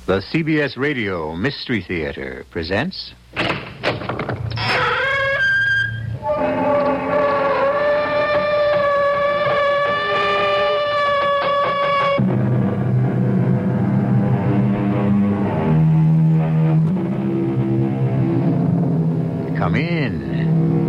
The CBS Radio Mystery Theater presents... Come in.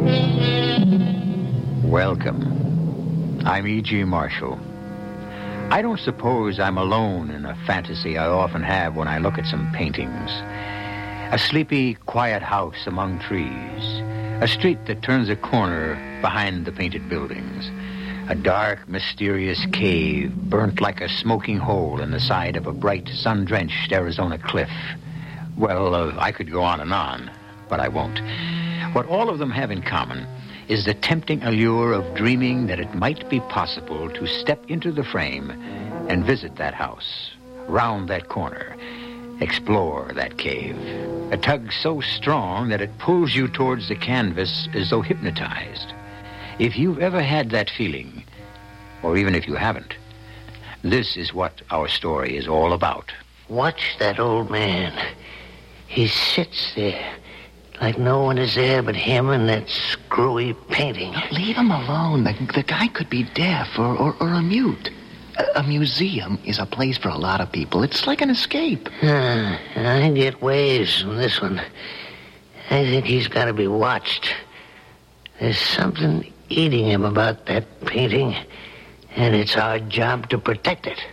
Welcome. I'm E.G. Marshall. I don't suppose I'm alone in a fantasy I often have when I look at some paintings. A sleepy, quiet house among trees. A street that turns a corner behind the painted buildings. A dark, mysterious cave burnt like a smoking hole in the side of a bright, sun-drenched Arizona cliff. Well, I could go on, but I won't. What all of them have in common is the tempting allure of dreaming that it might be possible to step into the frame and visit that house, round that corner, explore that cave. A tug so strong that it pulls you towards the canvas as though hypnotized. If you've ever had that feeling, or even if you haven't, this is what our story is all about. Watch that old man. He sits there like no one is there but him and that screwy painting. Leave him alone. The guy could be deaf or a mute. A museum is a place for a lot of people. It's like an escape. I get waves from this one. I think he's got to be watched. There's something eating him about that painting, and it's our job to protect it.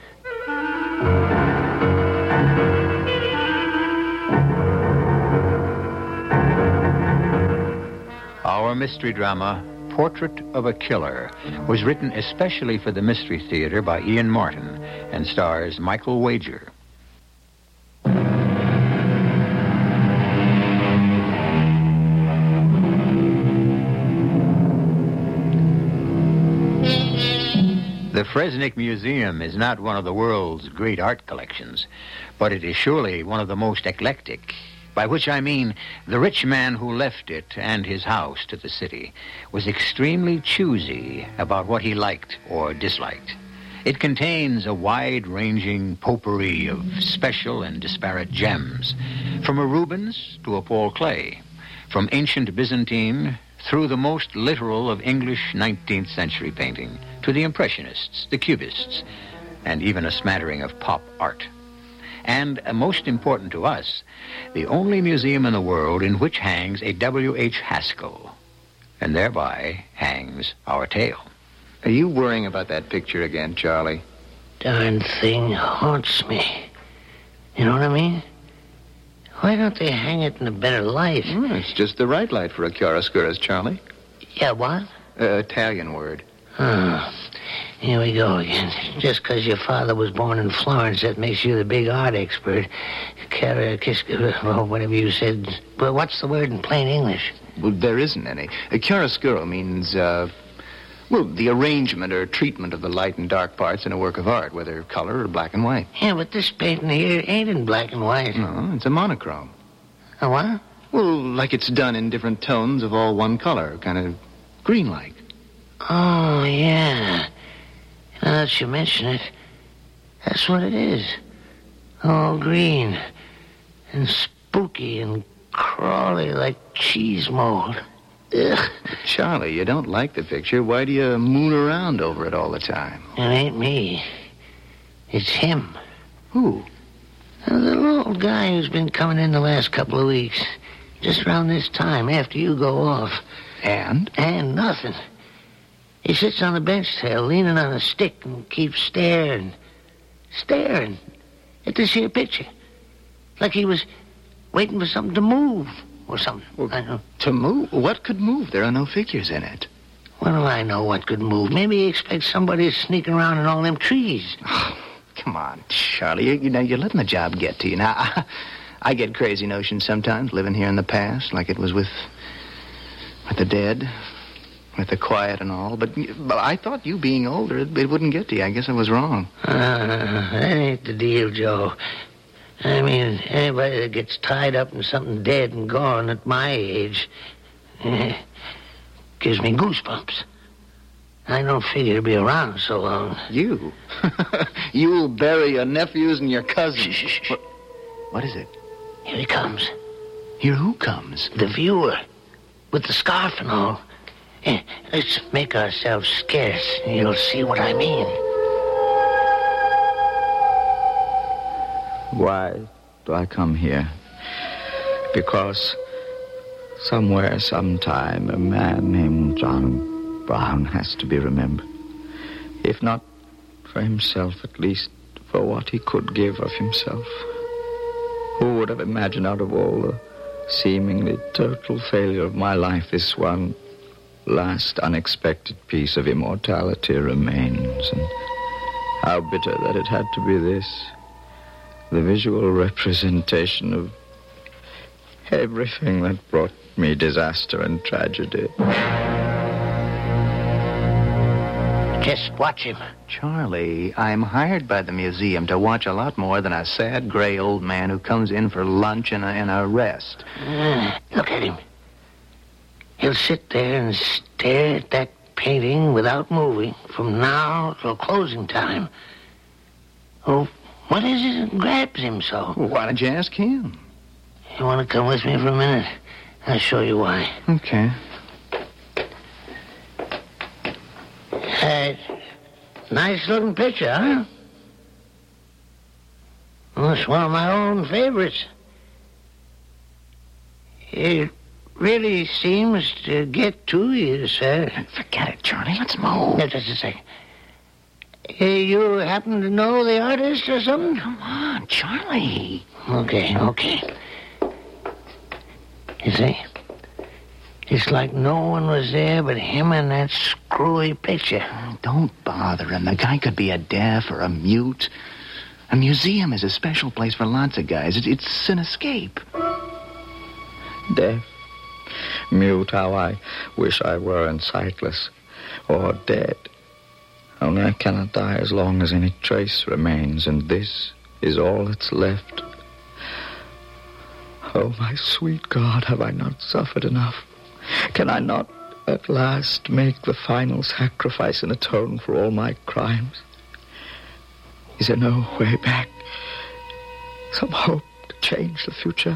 Our mystery drama, Portrait of a Killer, was written especially for the Mystery Theater by Ian Martin and stars Michael Wager. The Fresnick Museum is not one of the world's great art collections, but it is surely one of the most eclectic. By which I mean the rich man who left it and his house to the city was extremely choosy about what he liked or disliked. It contains a wide-ranging potpourri of special and disparate gems, from a Rubens to a Paul Klee, from ancient Byzantine through the most literal of English 19th century painting to the Impressionists, the Cubists, and even a smattering of pop art. And, most important to us, the only museum in the world in which hangs a W.H. Haskell, and thereby hangs our tale. Are you worrying about that picture again, Charlie? Darn thing haunts me. You know what I mean? Why don't they hang it in a better light? It's just the right light for a chiaroscuro, Charlie. Yeah, what? Italian word. Oh, here we go again. Just because your father was born in Florence, that makes you the big art expert. Whatever you said. But what's the word in plain English? Well, there isn't any. Chiaroscuro means, the arrangement or treatment of the light and dark parts in a work of art, whether color or black and white. Yeah, but this painting here ain't in black and white. No, it's a monochrome. A what? Well, like it's done in different tones of all one color, kind of green-like. Oh, yeah. Now that you mention it, that's what it is. All green and spooky and crawly like cheese mold. Ugh. Charlie, you don't like the picture. Why do you moon around over it all the time? It ain't me. It's him. Who? The little old guy who's been coming in the last couple of weeks. Just around this time, after you go off. And? And nothing. He sits on the bench there, leaning on a stick, and keeps staring at this here picture. Like he was waiting for something to move or something. Well, I know. To move? What could move? There are no figures in it. What do I know what could move? Maybe he expects somebody to sneak around in all them trees. Oh, come on, Charlie. You're letting the job get to you. Now, I get crazy notions sometimes, living here in the past, like it was with the dead. With the quiet and all, but I thought you being older, it wouldn't get to you. I guess I was wrong. That ain't the deal, Joe. I mean, anybody that gets tied up in something dead and gone at my age gives me goosebumps. I don't figure to be around so long. You? You'll bury your nephews and your cousins. Shh. What is it? Here he comes. Here who comes? The viewer. With the scarf and all. Let's make ourselves scarce, and you'll see what I mean. Why do I come here? Because somewhere, sometime, a man named John Brown has to be remembered. If not for himself, at least for what he could give of himself. Who would have imagined out of all the seemingly total failure of my life, this one last unexpected piece of immortality remains, and how bitter that it had to be this, the visual representation of everything that brought me disaster and tragedy. Just watch him. Charlie, I'm hired by the museum to watch a lot more than a sad, gray old man who comes in for lunch and a rest. Look at him. He'll sit there and stare at that painting without moving from now till closing time. Oh, what is it that grabs him so? Well, why don't you ask him? You want to come with me for a minute? I'll show you why. Okay. Nice looking picture, huh? Well, it's one of my own favorites. It really seems to get to you, sir. Forget it, Charlie. Let's move. Yeah, just a second. You happen to know the artist or something? Come on, Charlie. Okay. You see? It's like no one was there but him and that screwy picture. Don't bother him. The guy could be a deaf or a mute. A museum is a special place for lots of guys. It's an escape. Deaf, mute, how I wish I were, and sightless, or dead. Only I cannot die as long as any trace remains, and this is all that's left. Oh, my sweet God, have I not suffered enough? Can I not at last make the final sacrifice and atone for all my crimes? Is there no way back? Some hope to change the future?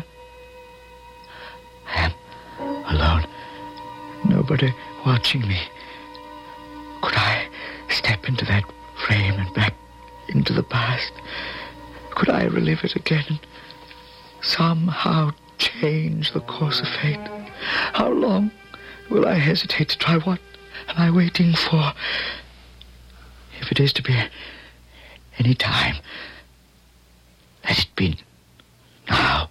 I am alone. Nobody watching me. Could I step into that frame and back into the past? Could I relive it again and somehow change the course of fate? How long will I hesitate to try? What am I waiting for? If it is to be any time, let it be now.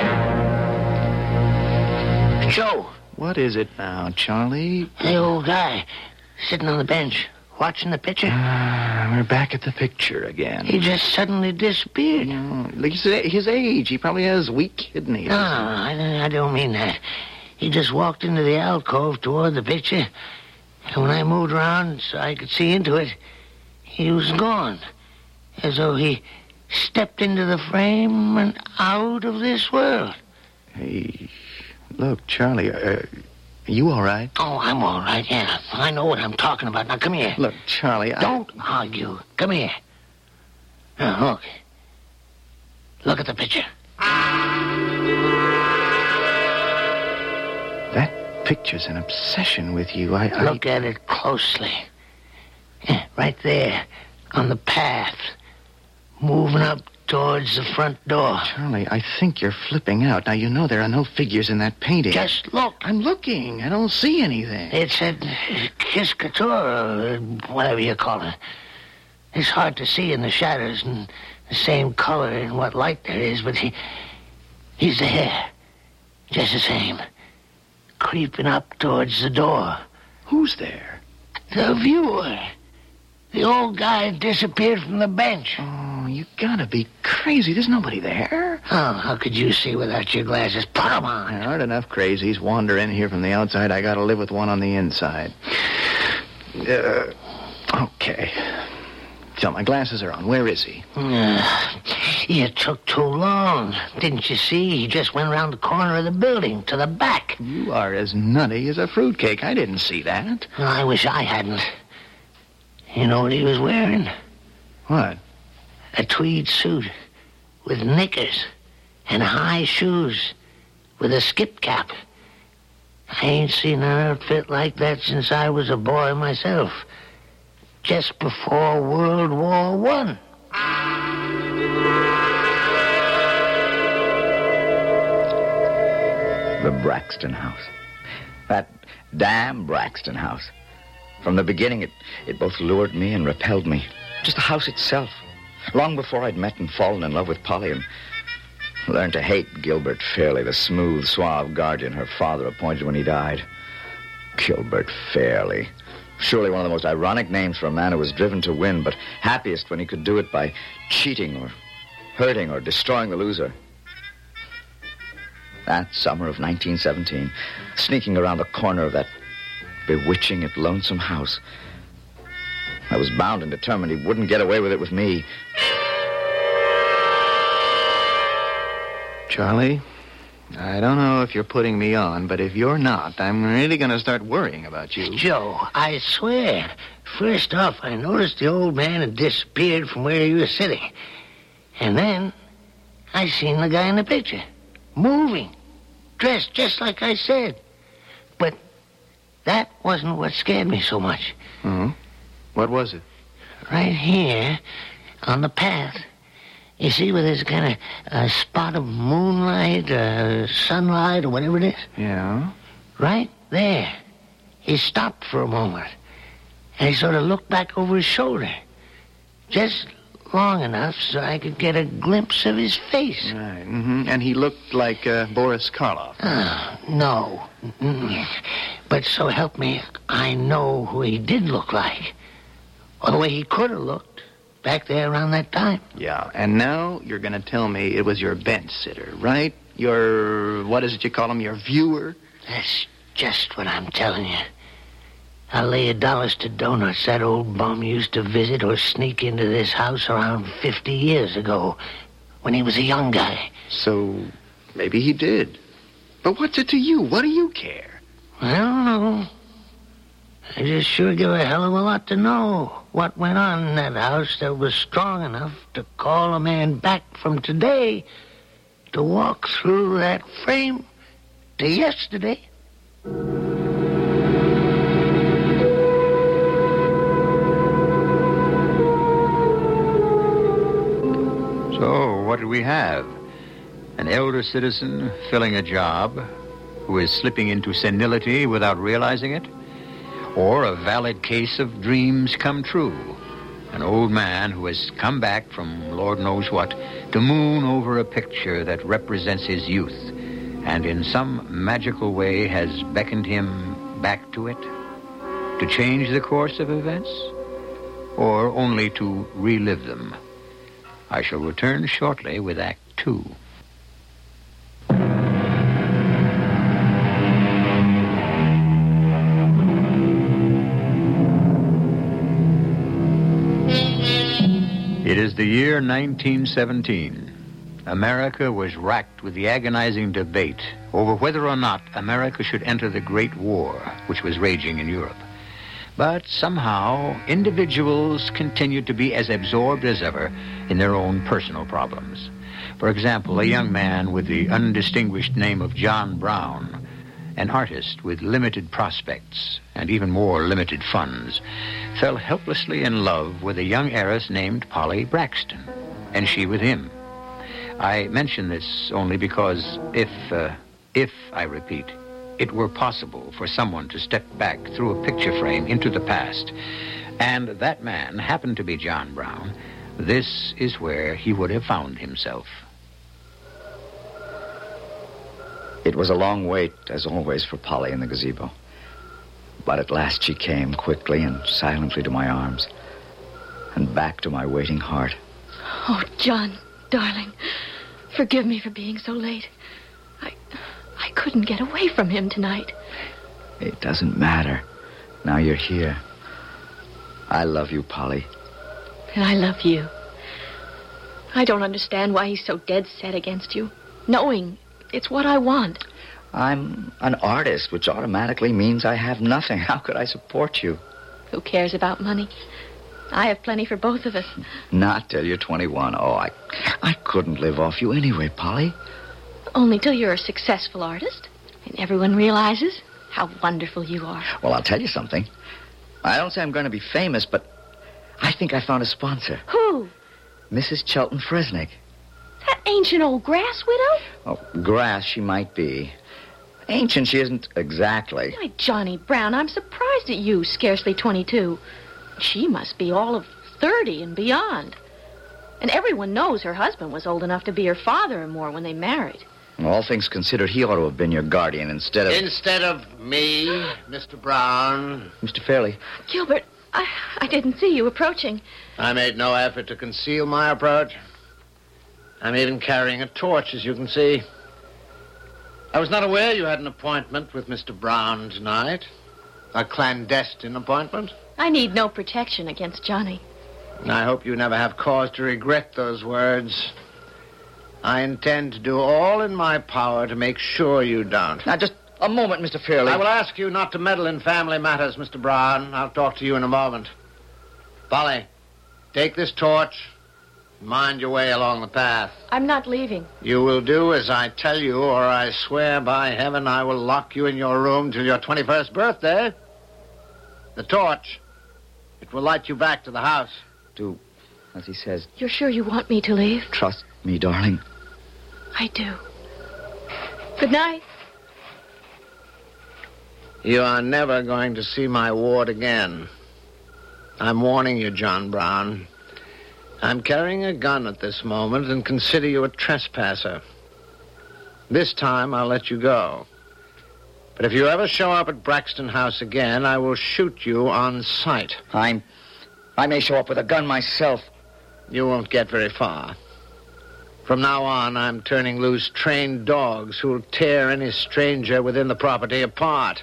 Joe. What is it now, Charlie? The old guy sitting on the bench watching the picture. We're back at the picture again. He just suddenly disappeared. Look, his age. He probably has weak kidneys. No, I don't mean that. He just walked into the alcove toward the picture, and when I moved around so I could see into it, he was gone. As though he stepped into the frame and out of this world. Hey, look, Charlie, are you all right? Oh, I'm all right, yeah. I know what I'm talking about. Now, come here. Look, Charlie, Don't argue. Come here. Now, look. Look at the picture. That picture's an obsession with you. Look at it closely. Yeah, right there, on the path, moving up towards the front door. Charlie, I think you're flipping out. Now, you know there are no figures in that painting. Just look. I'm looking. I don't see anything. It's a kiss couture, or whatever you call it. It's hard to see in the shadows and the same color in what light there is, but he's there. Just the same. Creeping up towards the door. Who's there? The viewer. The old guy disappeared from the bench. Oh, you gotta be crazy. There's nobody there. Oh, how could you see without your glasses? Put 'em on. There aren't enough crazies wander in here from the outside. I gotta live with one on the inside. Okay. So my glasses are on. Where is he? You took too long. Didn't you see? He just went around the corner of the building to the back. You are as nutty as a fruitcake. I didn't see that. Well, I wish I hadn't. You know what he was wearing? What? A tweed suit with knickers. and high shoes with a skip cap. I ain't seen an outfit like that since I was a boy myself, just before World War I. The Braxton house. That damn Braxton house. From the beginning, it both lured me and repelled me. Just the house itself. Long before I'd met and fallen in love with Polly and learned to hate Gilbert Fairley, the smooth, suave guardian her father appointed when he died. Gilbert Fairley. Surely one of the most ironic names for a man who was driven to win, but happiest when he could do it by cheating or hurting or destroying the loser. That summer of 1917, sneaking around the corner of that bewitching yet lonesome house, I was bound and determined he wouldn't get away with it with me. Charlie, I don't know if you're putting me on, but if you're not, I'm really going to start worrying about you. Joe, I swear. First off, I noticed the old man had disappeared from where he was sitting. And then I seen the guy in the picture, moving, dressed just like I said. But that wasn't what scared me so much. Mm-hmm. What was it? Right here on the path. You see where there's kind of a spot of moonlight, sunlight, or whatever it is? Yeah? Right there. He stopped for a moment, and he sort of looked back over his shoulder. Just long enough so I could get a glimpse of his face. Right, mm-hmm. And he looked like Boris Karloff. No. Mm-mm. But so help me, I know who he did look like. Or the way he could have looked back there around that time. Yeah, and now you're going to tell me it was your bench sitter, right? Your, what is it you call him, your viewer? That's just what I'm telling you. I'll lay $1 to donuts that old bum used to visit or sneak into this house around 50 years ago when he was a young guy. So maybe he did. But what's it to you? What do you care? I don't know. I just sure give a hell of a lot to know what went on in that house that was strong enough to call a man back from today to walk through that frame to yesterday. So, what do we have? An elder citizen filling a job who is slipping into senility without realizing it? Or a valid case of dreams come true? An old man who has come back from Lord knows what to moon over a picture that represents his youth and in some magical way has beckoned him back to it? To change the course of events? Or only to relive them? I shall return shortly with Act 2. It is the year 1917. America was racked with the agonizing debate over whether or not America should enter the Great War, which was raging in Europe. But somehow, individuals continued to be as absorbed as ever in their own personal problems. For example, a young man with the undistinguished name of John Brown, an artist with limited prospects and even more limited funds, fell helplessly in love with a young heiress named Polly Braxton, and she with him. I mention this only because if, I repeat, it were possible for someone to step back through a picture frame into the past, and that man happened to be John Brown, this is where he would have found himself. It was a long wait, as always, for Polly in the gazebo. But at last she came quickly and silently to my arms and back to my waiting heart. Oh, John, darling, forgive me for being so late. I couldn't get away from him tonight. It doesn't matter. Now you're here. I love you, Polly. And I love you. I don't understand why he's so dead set against you, knowing it's what I want. I'm an artist, which automatically means I have nothing. How could I support you? Who cares about money? I have plenty for both of us. Not till you're 21. Oh, I couldn't live off you anyway, Polly. Only till you're a successful artist and everyone realizes how wonderful you are. Well, I'll tell you something. I don't say I'm going to be famous, but I think I found a sponsor. Who? Mrs. Chelton Fresnick. That ancient old grass widow? Oh, grass she might be. Ancient she isn't exactly. Why, Johnny Brown, I'm surprised at you, scarcely 22. She must be all of 30 and beyond. And everyone knows her husband was old enough to be her father or more when they married. All things considered, he ought to have been your guardian instead of... Instead of me, Mr. Brown. Mr. Fairley. Gilbert, I didn't see you approaching. I made no effort to conceal my approach. I'm even carrying a torch, as you can see. I was not aware you had an appointment with Mr. Brown tonight. A clandestine appointment. I need no protection against Johnny. I hope you never have cause to regret those words. I intend to do all in my power to make sure you don't. Now, just a moment, Mr. Fairley. I will ask you not to meddle in family matters, Mr. Brown. I'll talk to you in a moment. Polly, take this torch and mind your way along the path. I'm not leaving. You will do as I tell you, or I swear by heaven I will lock you in your room till your 21st birthday. The torch, it will light you back to the house. Do as he says. You're sure you want me to leave? Trust me, darling. I do. Good night. You are never going to see my ward again. I'm warning you, John Brown. I'm carrying a gun at this moment and consider you a trespasser. This time I'll let you go. But if you ever show up at Braxton House again, I will shoot you on sight. I may show up with a gun myself. You won't get very far. From now on, I'm turning loose trained dogs who'll tear any stranger within the property apart.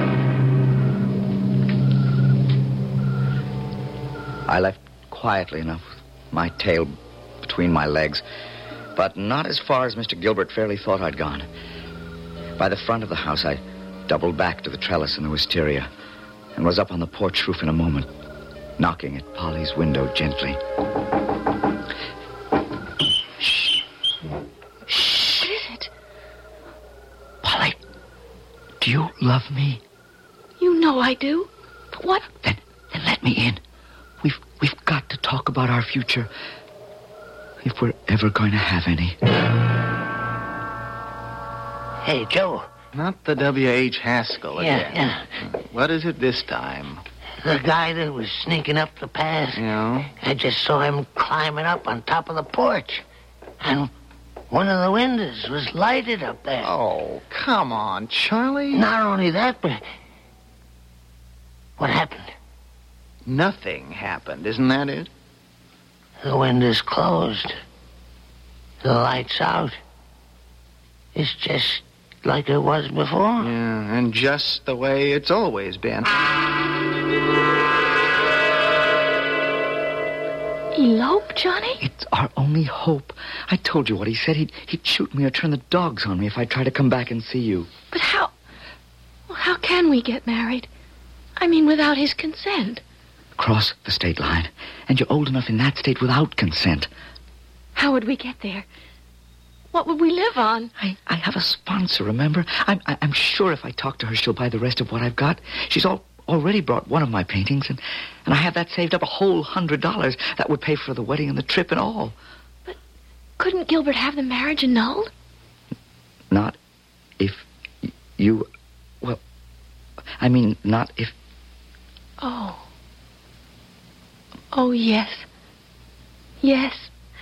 I left quietly enough, my tail between my legs, but not as far as Mr. Gilbert Fairley thought I'd gone. By the front of the house, I doubled back to the trellis in the wisteria and was up on the porch roof in a moment, knocking at Polly's window gently. Shh. Shh. What is it? Polly, do you love me? You know I do. But what? Then let me in. We've got to talk about our future, if we're ever going to have any. Hey, Joe. Not the W.H. Haskell again. Yeah. What is it this time? The guy that was sneaking up the path. Yeah? I just saw him climbing up on top of the porch. And one of the windows was lighted up there. Oh, come on, Charlie. Not only that, but... What happened? Nothing happened, isn't that it? The window's closed. The light's out. It's just like it was before. Yeah, and just the way it's always been. Elope, Johnny? It's our only hope. I told you what he said. He'd shoot me or turn the dogs on me if I tried to come back and see you. But how... Well, how can we get married? I mean, without his consent. Cross the state line. And you're old enough in that state without consent. How would we get there? What would we live on? I have a sponsor, remember? I'm sure if I talk to her, she'll buy the rest of what I've got. She's already brought one of my paintings, and I have that saved up, a whole $100. That would pay for the wedding and the trip and all. But couldn't Gilbert have the marriage annulled? Not if you... Well, I mean, not if... Oh. Oh, yes. Yes.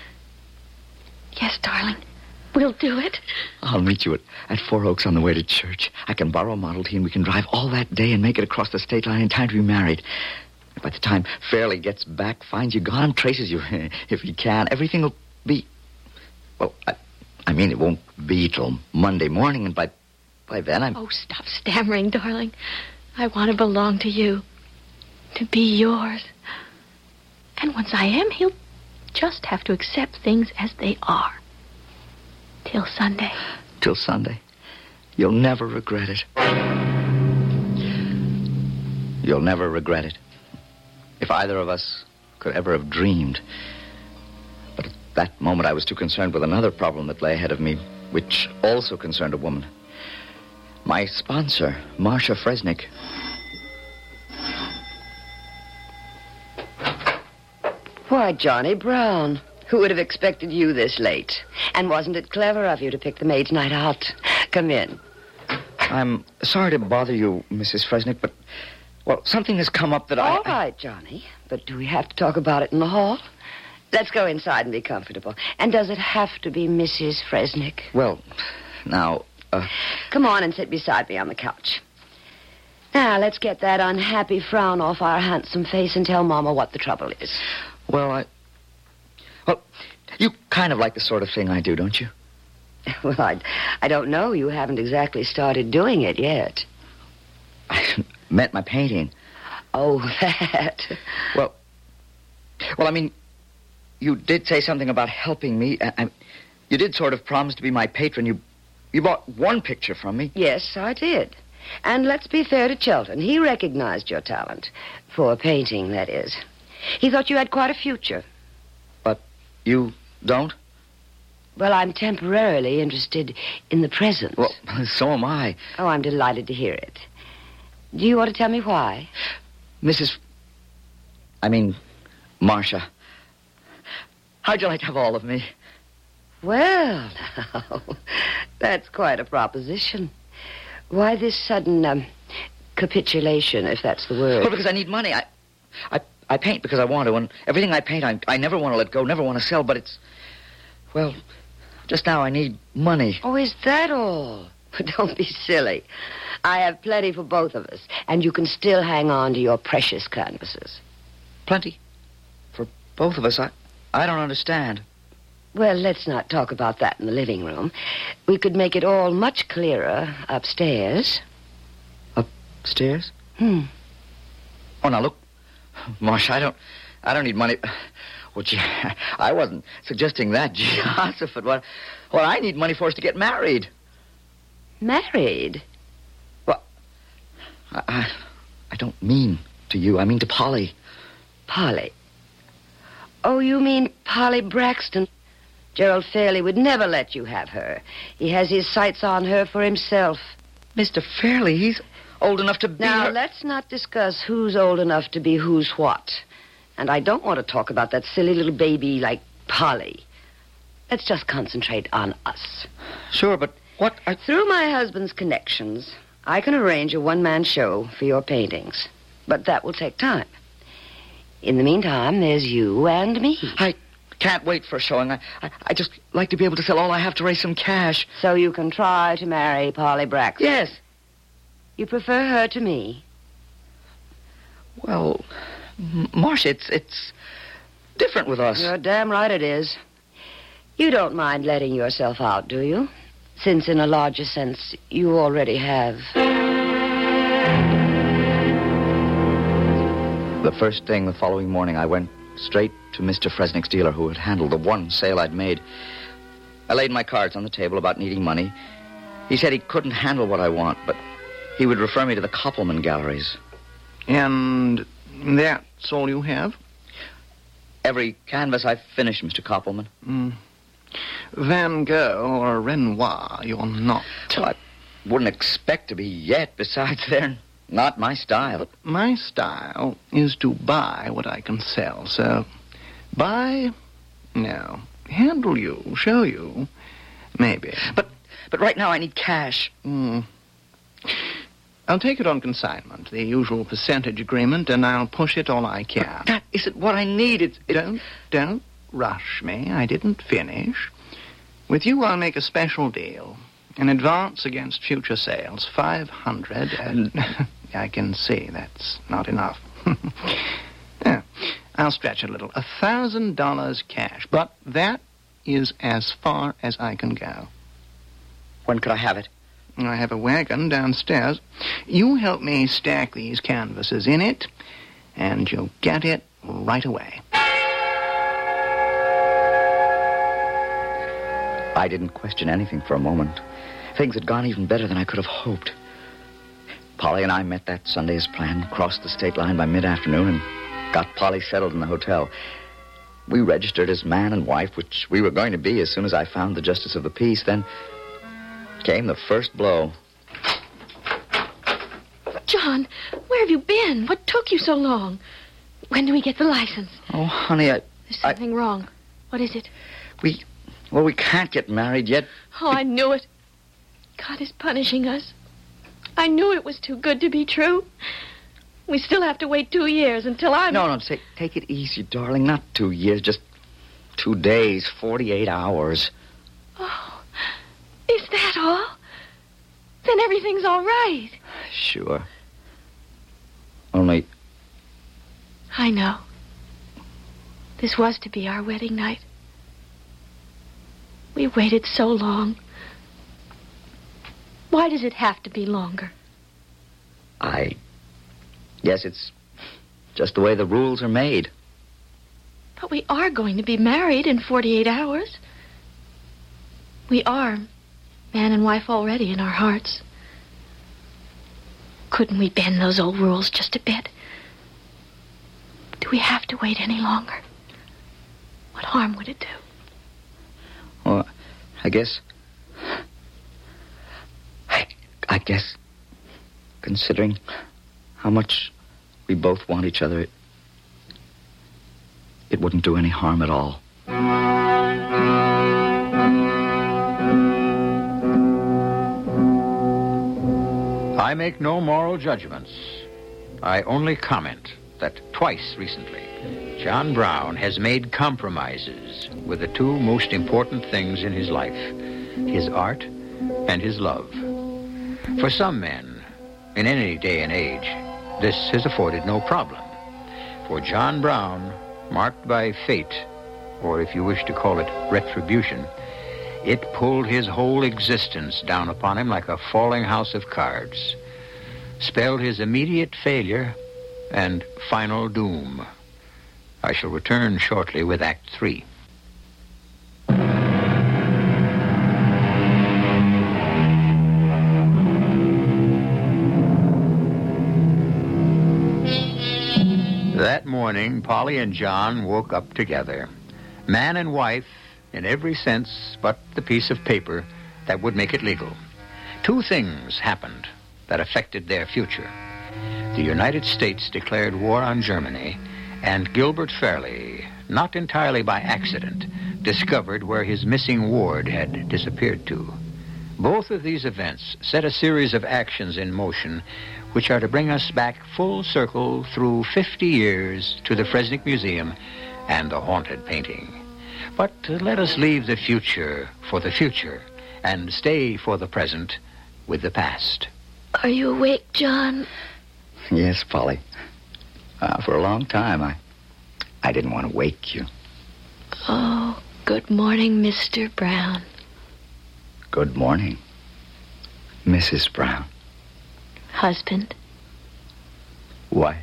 Yes, darling. We'll do it. I'll meet you at Four Oaks on the way to church. I can borrow a Model T and we can drive all that day and make it across the state line in time to be married. By the time Fairley gets back, finds you gone, traces you, if he can, everything will be... Well, I mean, it won't be till Monday morning, and by then I'm... Oh, stop stammering, darling. I want to belong to you. To be yours. And once I am, he'll just have to accept things as they are. Till Sunday. Till Sunday. You'll never regret it. You'll never regret it. If either of us could ever have dreamed. But at that moment, I was too concerned with another problem that lay ahead of me, which also concerned a woman. My sponsor, Marcia Fresnick. Why, Johnny Brown. Who would have expected you this late? And wasn't it clever of you to pick the maid's night out? Come in. I'm sorry to bother you, Mrs. Fresnick, but, well, something has come up that All right, Johnny. But do we have to talk about it in the hall? Let's go inside and be comfortable. And does it have to be Mrs. Fresnick? Well, now, Come on and sit beside me on the couch. Now, let's get that unhappy frown off our handsome face and tell Mama what the trouble is. Well, you kind of like the sort of thing I do, don't you? Well, I don't know. You haven't exactly started doing it yet. I meant my painting. Oh, that. Well, I mean, you did say something about helping me. You did sort of promise to be my patron. You bought one picture from me. Yes, I did. And let's be fair to Chelton. He recognized your talent. For painting, that is. He thought you had quite a future. But you don't? Well, I'm temporarily interested in the present. Well, so am I. Oh, I'm delighted to hear it. Do you want to tell me why? Marcia. How'd you like to have all of me? Well, now, that's quite a proposition. Why this sudden, capitulation, if that's the word? Well, because I need money. I paint because I want to, and everything I paint, I never want to let go, never want to sell, but it's... Well, just now I need money. Oh, is that all? Don't be silly. I have plenty for both of us, and you can still hang on to your precious canvases. Plenty? For both of us? I don't understand. Well, let's not talk about that in the living room. We could make it all much clearer upstairs. Upstairs? Oh, now, look, Marcia, I don't need money. Well, gee, I wasn't suggesting that, Jehoshaphat. What I need money for is to get married. Married? Well, I don't mean to you. I mean to Polly. Polly? Oh, you mean Polly Braxton? Gerald Fairley would never let you have her. He has his sights on her for himself. Mr. Fairley, he's old enough to be... Now, let's not discuss who's old enough to be who's what. And I don't want to talk about that silly little baby like Polly. Let's just concentrate on us. Sure, but what... Through my husband's connections, I can arrange a one-man show for your paintings. But that will take time. In the meantime, there's you and me. I can't wait for a showing. I just like to be able to sell all I have to raise some cash. So you can try to marry Polly Braxton? Yes. You prefer her to me? Well, Marcia, it's different with us. You're damn right it is. You don't mind letting yourself out, do you? Since in a larger sense, you already have. The first thing the following morning, I went straight to Mr. Fresnick's dealer, who had handled the one sale I'd made. I laid my cards on the table about needing money. He said he couldn't handle what I want, but he would refer me to the Koppelman galleries. And that's all you have? Every canvas I've finished, Mr. Koppelman. Van Gogh or Renoir, you're not. Well, I wouldn't expect to be yet. Besides, they're not my style. My style is to buy what I can sell, so buy? No. Handle you, show you, maybe. But right now I need cash. I'll take it on consignment, the usual percentage agreement, and I'll push it all I can. But that isn't what I need. Don't rush me. I didn't finish. With you, I'll make a special deal. An advance against future sales, 500, and I can see that's not enough. Yeah, I'll stretch it a little. $1,000 cash, but that is as far as I can go. When could I have it? I have a wagon downstairs. You help me stack these canvases in it, and you'll get it right away. I didn't question anything for a moment. Things had gone even better than I could have hoped. Polly and I met that Sunday as planned, crossed the state line by mid-afternoon, and got Polly settled in the hotel. We registered as man and wife, which we were going to be as soon as I found the justice of the peace. Then came the first blow. John, where have you been? What took you so long? When do we get the license? Oh, honey, There's something wrong. What is it? we can't get married yet. Oh, I knew it. God is punishing us. I knew it was too good to be true. We still have to wait 2 years until I'm... No, take it easy, darling. Not 2 years, just 2 days, 48 hours. Oh, is that all? Then everything's all right. Sure. Only... I know. This was to be our wedding night. We waited so long. Why does it have to be longer? Yes, it's just the way the rules are made. But we are going to be married in 48 hours. We are man and wife already in our hearts. Couldn't we bend those old rules just a bit? Do we have to wait any longer? What harm would it do? Well, I guess, considering how much we both want each other, it wouldn't do any harm at all. I make no moral judgments. I only comment that twice recently, John Brown has made compromises with the two most important things in his life, his art and his love. For some men, in any day and age, this has afforded no problem. For John Brown, marked by fate, or if you wish to call it retribution, it pulled his whole existence down upon him like a falling house of cards, spelled his immediate failure and final doom. I shall return shortly with Act 3. That morning, Polly and John woke up together. Man and wife in every sense but the piece of paper that would make it legal. Two things happened that affected their future. The United States declared war on Germany, and Gilbert Fairley, not entirely by accident, discovered where his missing ward had disappeared to. Both of these events set a series of actions in motion which are to bring us back full circle through 50 years to the Fresnick Museum and the haunted painting. But let us leave the future for the future and stay for the present with the past. Are you awake, John? Yes, Polly. For a long time, I didn't want to wake you. Oh, good morning, Mr. Brown. Good morning, Mrs. Brown. Husband. Wife.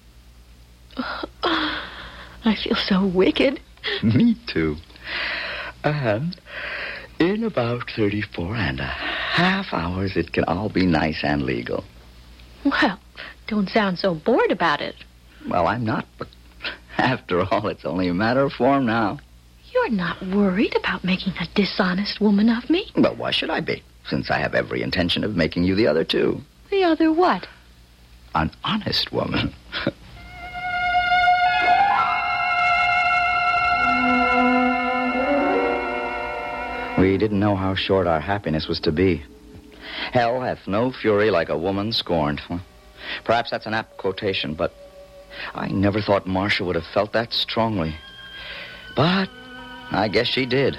I feel so wicked. Me too. And in about 34.5 hours, it can all be nice and legal. Well, don't sound so bored about it. Well, I'm not, but after all, it's only a matter of form now. You're not worried about making a dishonest woman of me? Well, why should I be, since I have every intention of making you the other two? The other what? An honest woman. We didn't know how short our happiness was to be. Hell hath no fury like a woman scorned. Perhaps that's an apt quotation, but I never thought Marcia would have felt that strongly. But I guess she did.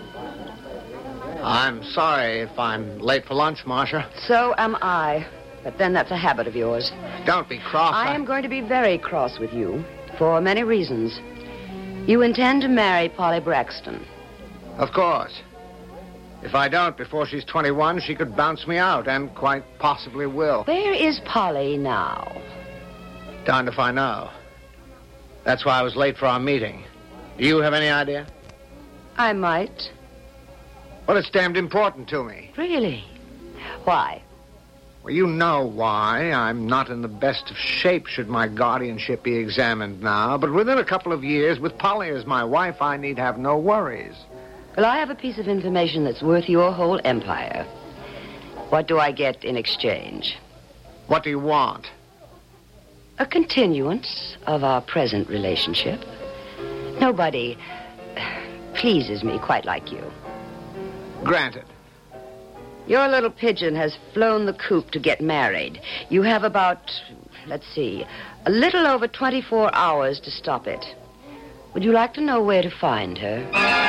I'm sorry if I'm late for lunch, Marcia. So am I. But then that's a habit of yours. Don't be cross. I am going to be very cross with you for many reasons. You intend to marry Polly Braxton. Of course. If I don't before she's 21, she could bounce me out, and quite possibly will. Where is Polly now? Darned if I know. That's why I was late for our meeting. Do you have any idea? I might. Well, it's damned important to me. Really? Why? Well, you know why. I'm not in the best of shape should my guardianship be examined now. But within a couple of years, with Polly as my wife, I need have no worries. Well, I have a piece of information that's worth your whole empire. What do I get in exchange? What do you want? A continuance of our present relationship. Nobody pleases me quite like you. Granted. Your little pigeon has flown the coop to get married. You have about, let's see, a little over 24 hours to stop it. Would you like to know where to find her?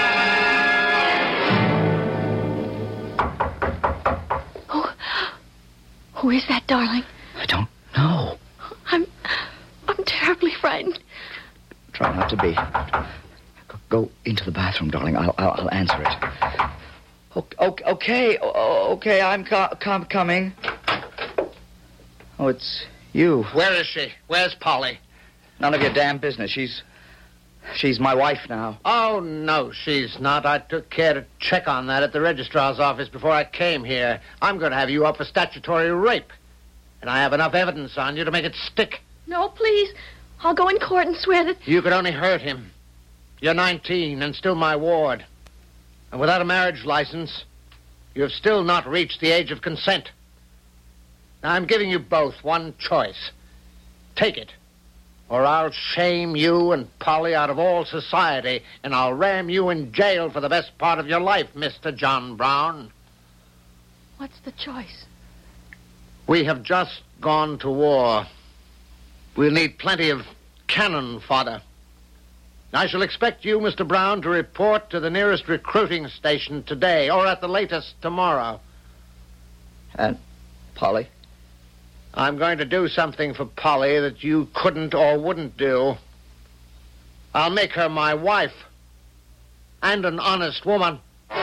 Who is that, darling? I don't know. I'm terribly frightened. Try not to be. Go into the bathroom, darling. I'll answer it. Okay, I'm coming. Oh, it's you. Where is she? Where's Polly? None of your damn business. She's my wife now. Oh, no, she's not. I took care to check on that at the registrar's office before I came here. I'm going to have you up for statutory rape. And I have enough evidence on you to make it stick. No, please. I'll go in court and swear that... You could only hurt him. You're 19 and still my ward. And without a marriage license, you have still not reached the age of consent. Now, I'm giving you both one choice. Take it, or I'll shame you and Polly out of all society, and I'll ram you in jail for the best part of your life, Mr. John Brown. What's the choice? We have just gone to war. We'll need plenty of cannon fodder. I shall expect you, Mr. Brown, to report to the nearest recruiting station today, or at the latest tomorrow. And Polly? I'm going to do something for Polly that you couldn't or wouldn't do. I'll make her my wife. And an honest woman.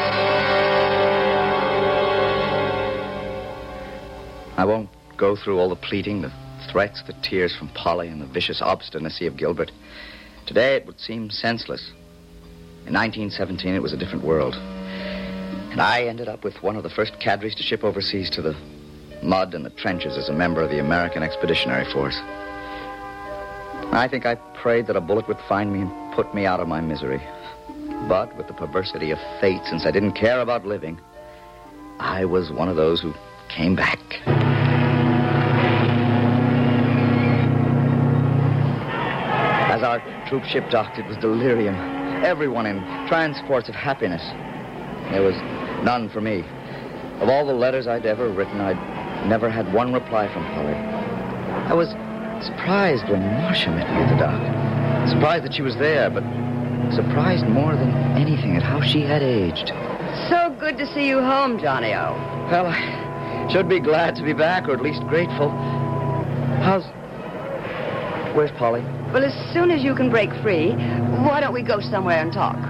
I won't go through all the pleading, the threats, the tears from Polly, and the vicious obstinacy of Gilbert. Today it would seem senseless. In 1917 it was a different world. And I ended up with one of the first cadres to ship overseas to the mud and the trenches as a member of the American Expeditionary Force. I think I prayed that a bullet would find me and put me out of my misery. But with the perversity of fate, since I didn't care about living, I was one of those who came back. As our troop ship docked, it was delirium. Everyone in transports of happiness. There was none for me. Of all the letters I'd ever written, I'd never had one reply from Polly. I was surprised when Marcia met me at the dock. Surprised that she was there, but surprised more than anything at how she had aged. So good to see you home, Johnny-O. Well, I should be glad to be back, or at least grateful. Where's Polly? Well, as soon as you can break free, why don't we go somewhere and talk?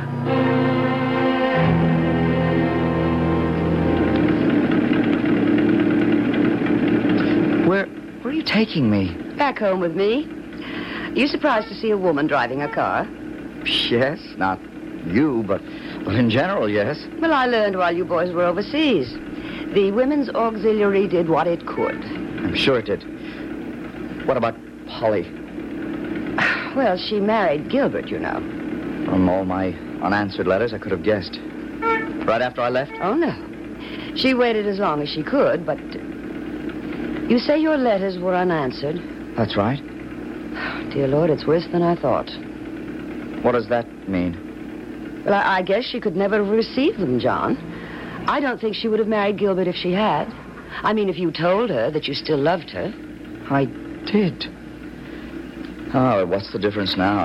Where are you taking me? Back home with me. Are you surprised to see a woman driving a car? Yes, not you, but in general, yes. Well, I learned while you boys were overseas. The Women's Auxiliary did what it could. I'm sure it did. What about Polly? Well, she married Gilbert, you know. From all my unanswered letters, I could have guessed. Right after I left? Oh, no. She waited as long as she could, but... You say your letters were unanswered? That's right. Dear Lord, it's worse than I thought. What does that mean? Well, I guess she could never have received them, John. I don't think she would have married Gilbert if she had. I mean, if you told her that you still loved her. I did. Oh, what's the difference now?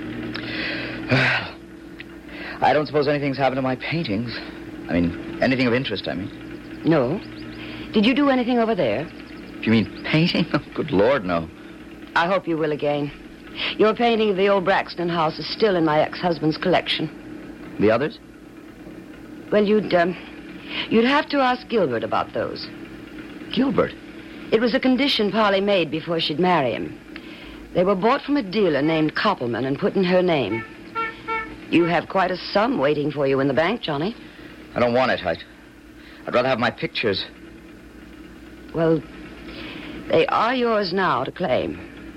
I don't suppose anything's happened to my paintings. I mean, anything of interest, I mean. No. Did you do anything over there? Do you mean painting? Oh, good Lord, no. I hope you will again. Your painting of the old Braxton house is still in my ex-husband's collection. The others? Well, you'd have to ask Gilbert about those. Gilbert? It was a condition Polly made before she'd marry him. They were bought from a dealer named Koppelman and put in her name. You have quite a sum waiting for you in the bank, Johnny. I don't want it. I'd rather have my pictures. Well, They are yours now to claim.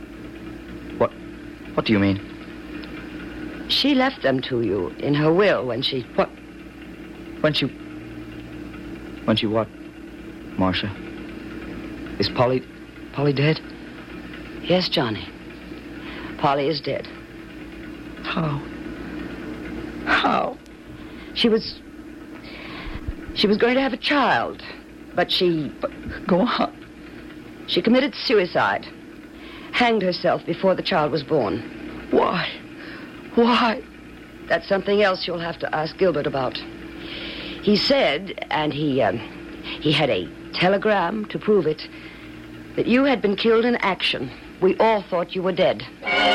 What do you mean? She left them to you in her will when she... What? When she what, Marcia? Is Polly dead? Yes, Johnny. Polly is dead. How? She was going to have a child, but she... Go on. She committed suicide. Hanged herself before the child was born. Why? That's something else you'll have to ask Gilbert about. He said, and he had a telegram to prove it, that you had been killed in action. We all thought you were dead.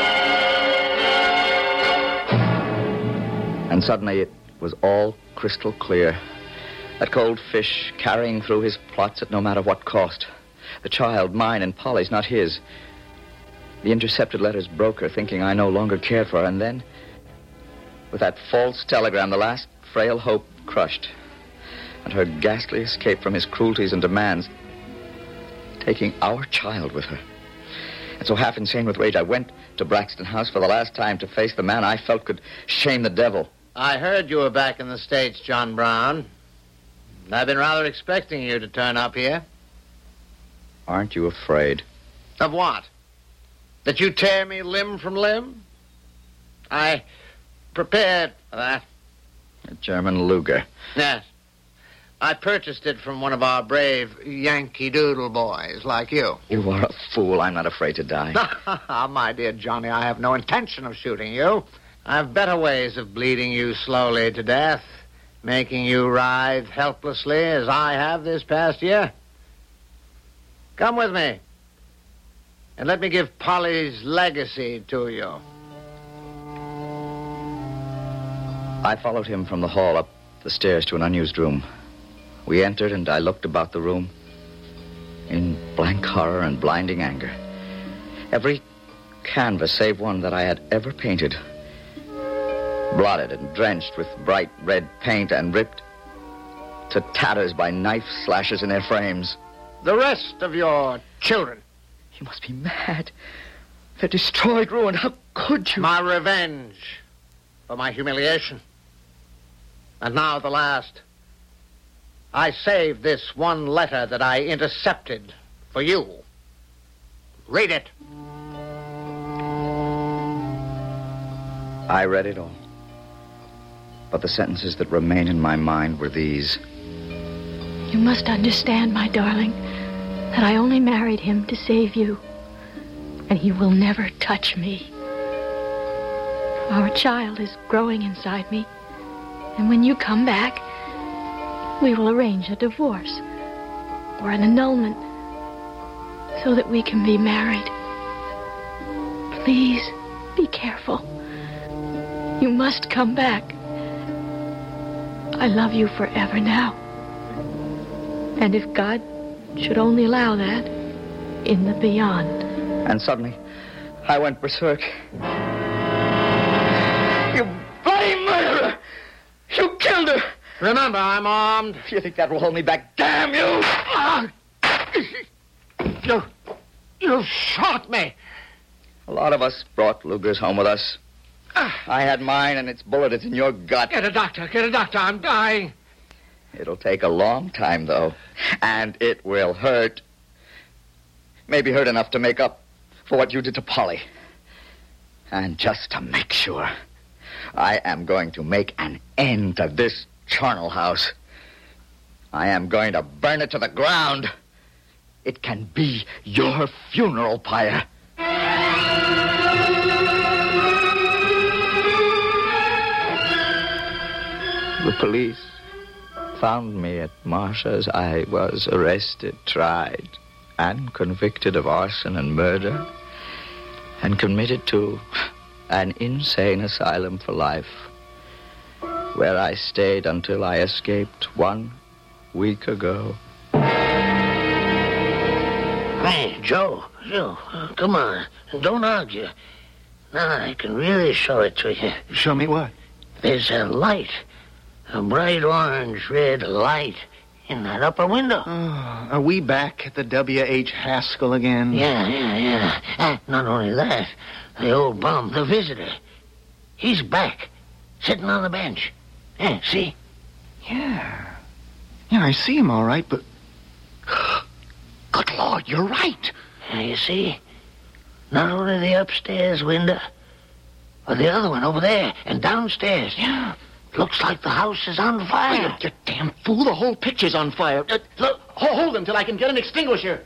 And suddenly it was all crystal clear. That cold fish carrying through his plots at no matter what cost. The child, mine and Polly's, not his. The intercepted letters broke her, thinking I no longer cared for her. And then, with that false telegram, the last frail hope crushed. And her ghastly escape from his cruelties and demands, taking our child with her. And so, half insane with rage, I went to Braxton House for the last time to face the man I felt could shame the devil. I heard you were back in the States, John Brown. I've been rather expecting you to turn up here. Aren't you afraid? Of what? That you tear me limb from limb? I prepared for that. A German Luger. Yes. I purchased it from one of our brave Yankee Doodle boys like you. You are a fool. I'm not afraid to die. My dear Johnny, I have no intention of shooting you. I have better ways of bleeding you slowly to death, making you writhe helplessly as I have this past year. Come with me, and let me give Polly's legacy to you. I followed him from the hall up the stairs to an unused room. We entered, and I looked about the room in blank horror and blinding anger. Every canvas, save one that I had ever painted, blotted and drenched with bright red paint and ripped to tatters by knife slashes in their frames. The rest of your children. You must be mad. They're destroyed, ruined. How could you? My revenge for my humiliation. And now the last. I saved this one letter that I intercepted for you. Read it. I read it all. But the sentences that remain in my mind were these. You must understand, my darling, that I only married him to save you. And he will never touch me. Our child is growing inside me. And when you come back, we will arrange a divorce or an annulment so that we can be married. Please, be careful. You must come back. I love you forever now. And if God should only allow that, in the beyond. And suddenly, I went berserk. You bloody murderer! You killed her! Remember, I'm armed. If you think that will hold me back, damn you! You shot me. A lot of us brought Lugers home with us. I had mine, and its bullet is in your gut. Get a doctor. I'm dying. It'll take a long time, though. And it will hurt. Maybe hurt enough to make up for what you did to Polly. And just to make sure, I am going to make an end to this charnel house. I am going to burn it to the ground. It can be your funeral pyre. The police found me at Marcia's. I was arrested, tried, and convicted of arson and murder, and committed to an insane asylum for life, where I stayed until I escaped 1 week ago. Hey, Joe, come on. Don't argue. Now I can really show it to you. Show me what? There's a light, a bright orange-red light In that upper window. Oh, are we back at the W.H. Haskell again? Yeah. Not only that, the old bum, the visitor, he's back, sitting on the bench. Yeah, see? Yeah, I see him all right, but... Good Lord, you're right. You see? Not only the upstairs window, but the other one over there and downstairs. Yeah. Looks like the house is on fire. You damn fool, the whole picture's on fire. Look, hold him till I can get an extinguisher.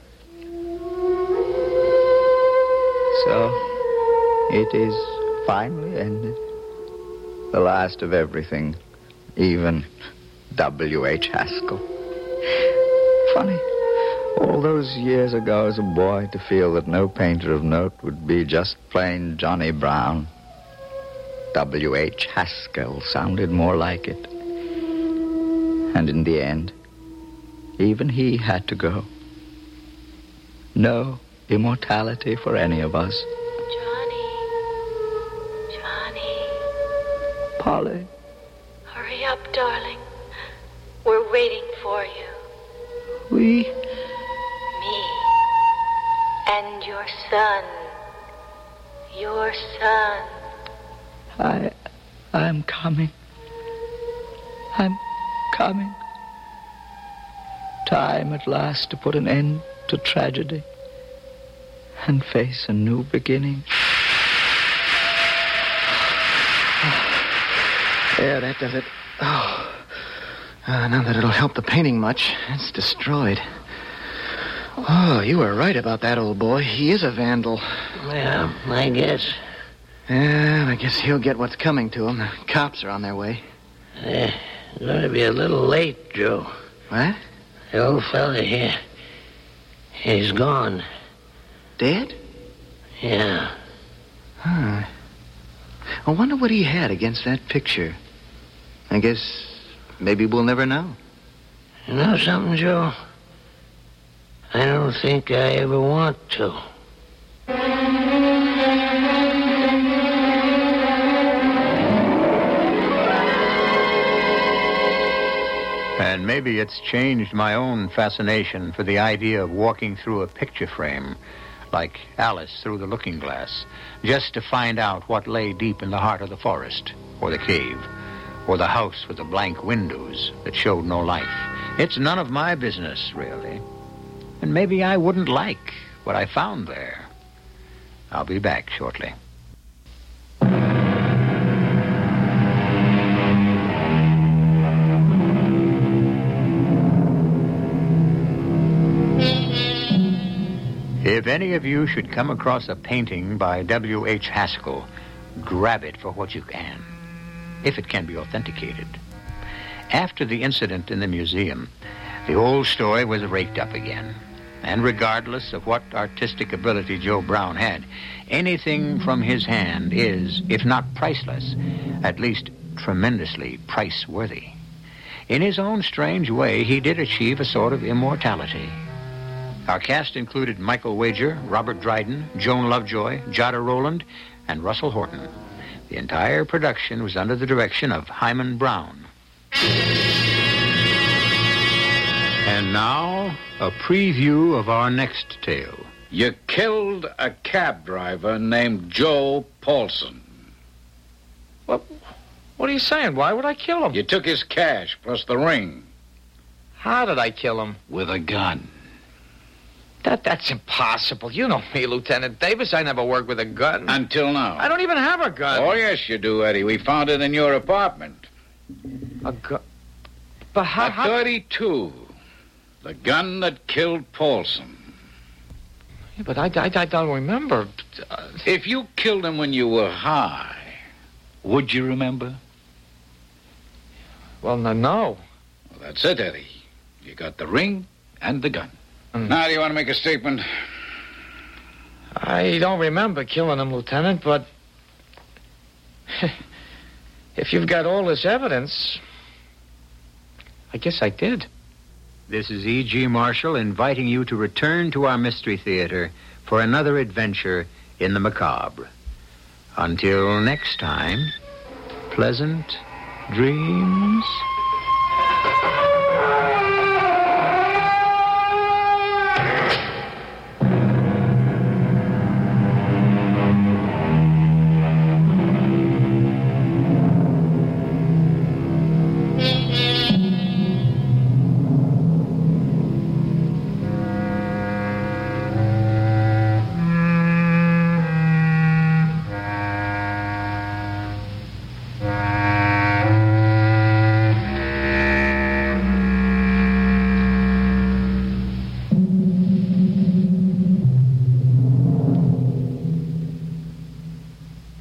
So, it is finally ended. The last of everything, even W.H. Haskell. Funny, all those years ago as a boy to feel that no painter of note would be just plain Johnny Brown. W.H. Haskell sounded more like it. And in the end, even he had to go. No immortality for any of us. Johnny. Polly. Hurry up, darling. We're waiting for you. We? Me. And your son. Your son. I'm coming. I'm coming. Time at last to put an end to tragedy and face a new beginning. There, that does it. Not that it'll help the painting much. It's destroyed. Oh, you were right about that, old boy. He is a vandal. Yeah, I guess. Yeah, I guess he'll get what's coming to him. The cops are on their way. Going to be a little late, Joe. What? The old fella here, he's gone. Dead? Yeah. Huh. I wonder what he had against that picture. I guess maybe we'll never know. You know something, Joe? I don't think I ever want to. And maybe it's changed my own fascination for the idea of walking through a picture frame, like Alice through the looking glass, just to find out what lay deep in the heart of the forest, or the cave, or the house with the blank windows that showed no life. It's none of my business, really. And maybe I wouldn't like what I found there. I'll be back shortly. If any of you should come across a painting by W.H. Haskell, grab it for what you can, if it can be authenticated. After the incident in the museum, the old story was raked up again. And regardless of what artistic ability Joe Brown had, anything from his hand is, if not priceless, at least tremendously price-worthy. In his own strange way, he did achieve a sort of immortality. Our cast included Michael Wager, Robert Dryden, Joan Lovejoy, Jada Rowland, and Russell Horton. The entire production was under the direction of Hyman Brown. And now, a preview of our next tale. You killed a cab driver named Joe Paulson. What are you saying? Why would I kill him? You took his cash plus the ring. How did I kill him? With a gun. That's impossible. You know me, Lieutenant Davis. I never worked with a gun. Until now. I don't even have a gun. Oh, yes, you do, Eddie. We found it in your apartment. A gun? But how... A 32. The gun that killed Paulson. Yeah, but I don't remember. If you killed him when you were high, would you remember? Well, no. Well, that's it, Eddie. You got the ring and the gun. Now, do you want to make a statement? I don't remember killing him, Lieutenant, but... if you've got all this evidence... I guess I did. This is E.G. Marshall inviting you to return to our Mystery Theater for another adventure in the macabre. Until next time, pleasant dreams.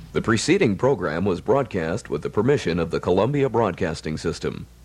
The preceding program was broadcast with the permission of the Columbia Broadcasting System.